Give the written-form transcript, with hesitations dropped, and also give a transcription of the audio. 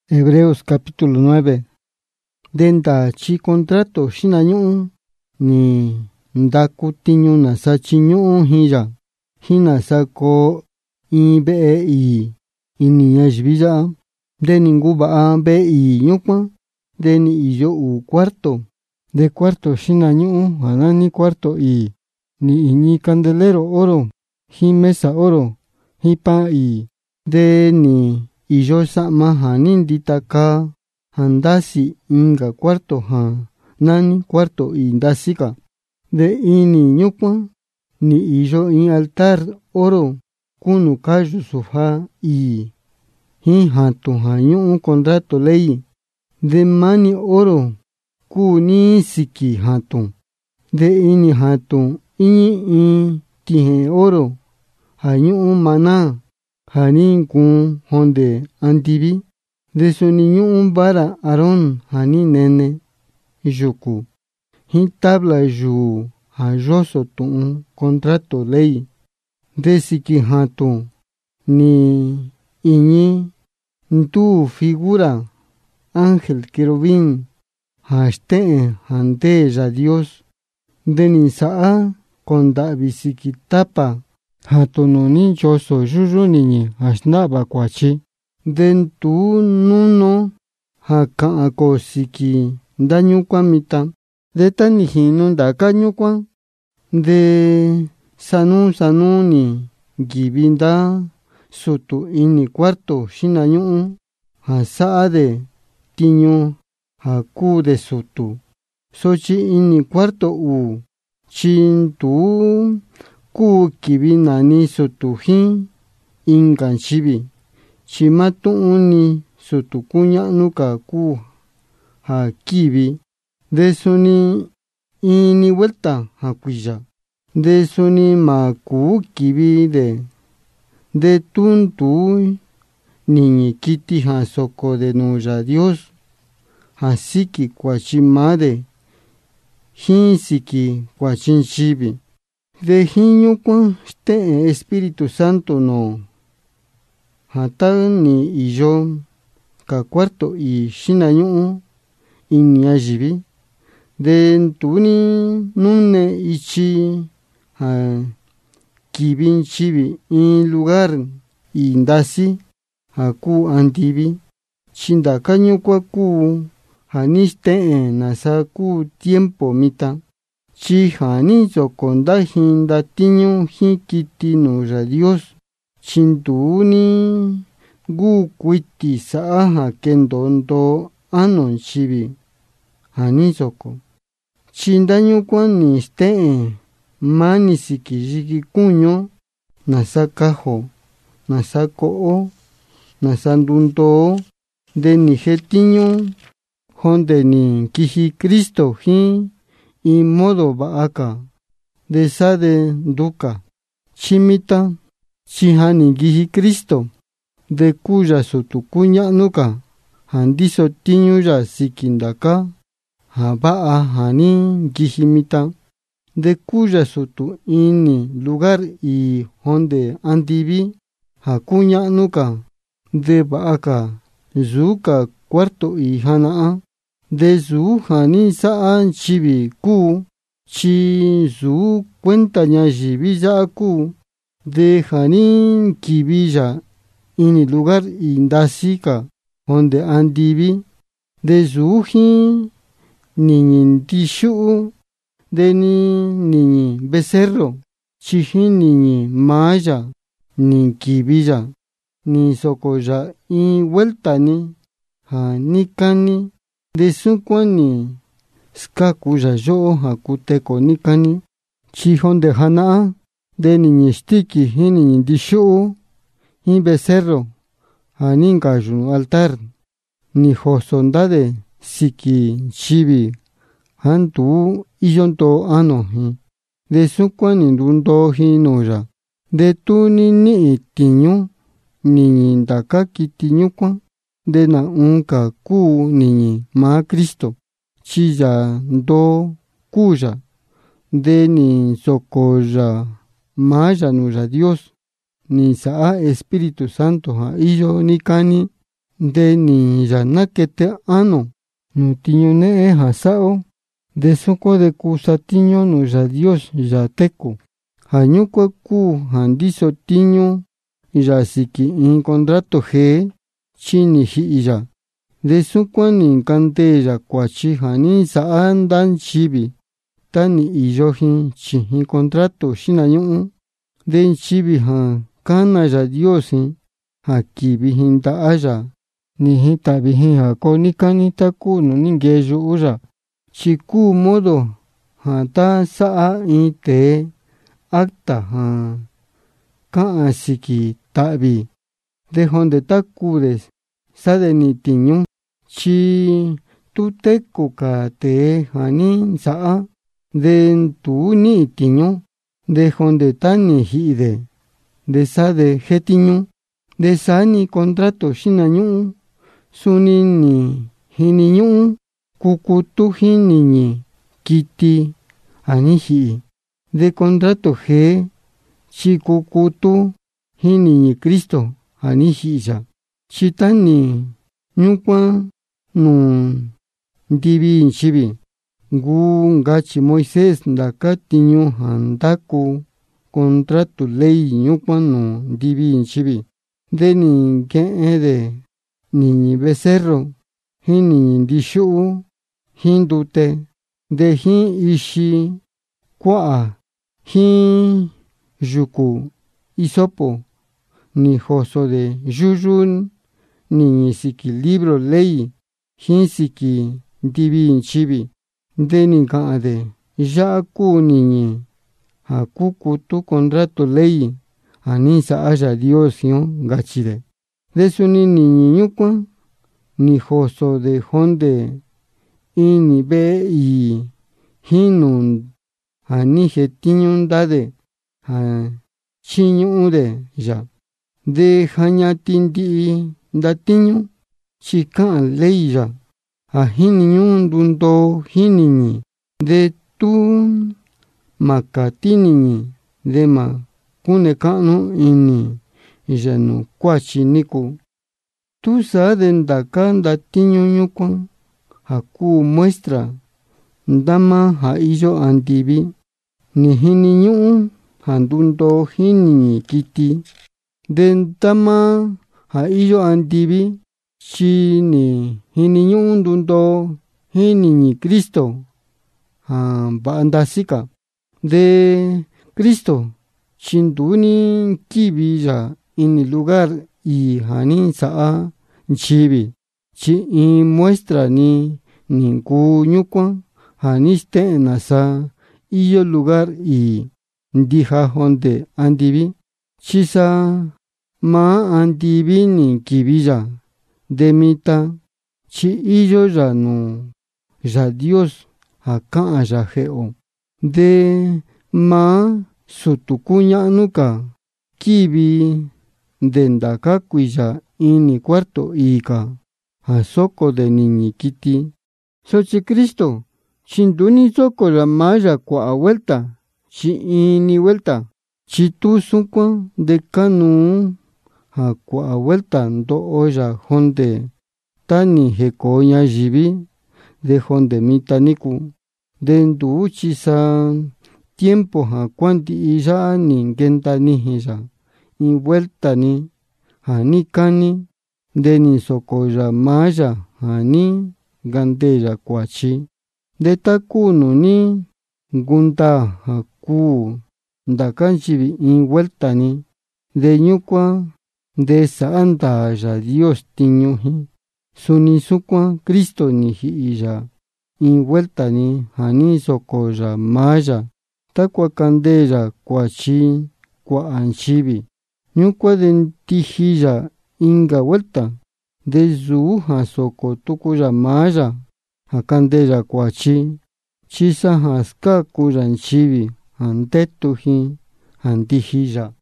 Hebreos capítulo 9. Denta chi contrato shinañu ni ndaku tiñu na sachiñu hiya. Hina sako ibe i ini yashvilla. Deni nguba be i ñukwa. Deni iyo u cuarto. De cuarto shinañu hanani cuarto i. Ni iñi candelero oro. Hi mesa oro. Hi pa i. Deni iyo sama hanindi taka. Handasi inga cuarto nani cuarto i ndasika. De ini ñukwa ni iyo in altar oro kunu kayu suha i. Hi hatu hañu contrato ley. De mani oro ku ni siki hatu. De ini hatu ini tihe oro hañu mana hani kun honde antibi. De soniñu bara Aarón hani nene yuku. Hi tabla yu hayoso tu contrato ley. De siki hatu ni iñi ntu figura ángel querubín hashte hante ya Dios. De ni saa konda bisiki tapa hatu noni yoso yuyu niñi hashnaba kwachi. Den tu nuno haka ako siki ndanyukwa mita. De tani hinu ndaka nyukwa. De sanu ni gibinda sutu ini cuarto shinañu. Hasaa de tiñu haku de sutu. Sochi ini cuarto u. Chintu ku kibinani sutu hin ingan chibi. Chimatu uni sutu kuña nuka ku ha kibi. De suni ini vuelta ha kuya. De suni ma ku kibi de tuntu niñi kiti ha soko de nuya Dios. Ha siki kwa chimade. Hin siki kwa chinchibi. De hiñu kwa ste Espíritu Santo no. Hata ni iyo ka cuarto i shinañu ini ajibi. De tuni nune ichi ha kibin chibi in lugar i ndasi haku antibi. Chindaka ñukwa ku haniste nasa ku tiempo mita. Chi hani zokonda hinda tiñu hikiti nuya Dios. Chintuni gu kuiti saa kendondo anon chibi hani soko. Chindañu kwani ste mani siki yiki kuño nasakajo nasako nasandundo de ni jetiñu honde ni kiji Cristo hi y modo baaka de sade duka chimita. Chihani gihi Cristo. De kuya sutu kuña nuka. Handiso tiñu ya sikindaka. Habaa hani gihimita. De kuya sutu ini lugar i honde andibi. Hakuña nuka. De baaka zuka cuarto i hanaa. De zu hani saa chibi ku. Chi zu cuenta ñajibi ya ku. De hanin kibilla ini lugar indasika donde andibi. De zuji niñi tishu. De niñi becerro. Chihi niñi maya ni kibilla. Ni sokoya y vuelta ni hanikani. De sukwani skakuya yo hakuteko nikani. Chihon de hanaa. De niñi stiki hi niñi dishu hi becerro haninka yu altar ni josondade siki chibi hantu iyonto ano hi. De sukwa ni dundo hi noya. De tu ni tiñu niñi ndaka kitiñu kwa. De na unka ku niñi ma Cristo chiya ndo kuya. De ni sokoya maya nuya Dios. Ni saa Espíritu Santo ha iyo nikani de ni ya nakete ano nu tiñu ne'e ja sa'o, de sukuan de ku satiñu nu Yaa Dios ya teku. Ja ñukuan kuu ja ndiso tiñu ya siki in kontratu jee chi ni ji'i ya. De sukuan ni nkantee ya kuachi ja ni sa'a nda nchivi ta ni iyo jin chijin kontratu xinañu'u. De nchivi ja kana Yaa Dios jin ja kivi jin nda'a ya, ni jin ta'vi jin ja ko nikani ta kuu nu ni ngee yu'u ya. Chi kuu modo ja ta sa'a in tee acta ja ka'an siki ta'vi, de jonde ta kuu de sade ni tiñu, chi tu teku ka tee ja ni sa'a, de ntuu ni'i tiñu, de jonde ta ni ji'i de sade jetiñu. De saa ni kontratu xinañu'u suni ni jiniñu'u kukutu jin niñi kiti ja ni ji'i. De kontratu jee chi kukutu jin niñi Kristo ja ni ji'i ya. Chi ta ni ñukuan nu ndivi nchivi ngu ngachi Moisés ndaka tiñu ja ndaku kontratu ley ñukuan nu ndivi nchivi. De ni nke'en de niñi becerro jin niñi ndixu'u jin ndute, de jin ixi kua'a jin yuku hisopo ni joso de yuyu niñi siki libro ley jin siki ndivi nchivi. De ni ka'an de ya'a kuu niñi ja kukutu kontratu ley ja ni sa'a Yaa Dios jion, ngachi de. De suni niñi ñukuan ni joso de jonde ini ve'e ii jin nu ja ni jetiñu ndade ja chiñu'u de ya. De jañati ndi'i ndatiñu chi ka'an ley ya ja jiniñu ndundo jin niñi, de tu ma kati niñi, de ma kune ka'nu ini ya nu kuachi niku. Tu saa de ndaka ndatiñu ñukuan ja kuu muestra ndama ja iyo andivi, ni jiniñu'u ja ndundo jin niñi kiti. De ndama ja iyo andivi chi ni jiniñu'u ndundo jin niñi Kristo ja va'a ndasi ka. De Kristo chi ntuu ni kivi ya ini lugar ii ja ni sa'a nchivi, chi in muestra ni nkuu ñukuan ja ni ste'en nasa iyo lugar ii ndija jonde andivi. Chi sa maa andivi ni kivi ya de mita chi iyo ya nu Yaa Dios ja ka'an ya je'o. De maa sutu kuña'nu ka kivi de ndaka kuiya ini cuarto ii ka ja soko de niñi kiti. Sochi Kristo chi nduni soko ya maa ya kua'a vuelta chi ini vuelta, chi tu sukuan de kanuu ja kua'a vuelta ndo'o ya jonde ta ni jeko ñayivi de jonde mita niku. De nduu chi sa tiempo ja kuanti'i ya'a ni nkenta nijin ya in vuelta ni ja ni kani, de ni soko ya maa ya ja ni nkante ya kuachi. De ta kuu nu ni nkunda ja kuu ndaka nchivi in vuelta ni, de ñukuan de sa'a ndaa Yaa Dios tiñu jin. Suni sukuan Kristo ni ji'i ya in vuelta ni ja ni soko ya maa ya takua kante ya kuachi kua'a nchivi. Ñukuan de ntiji ya inka vuelta, de yuu ja soko tuku ya maa ya ja kante ya kuachi, chi sa ja skaku ya nchivi ja ndetu jin ja ntiji ya.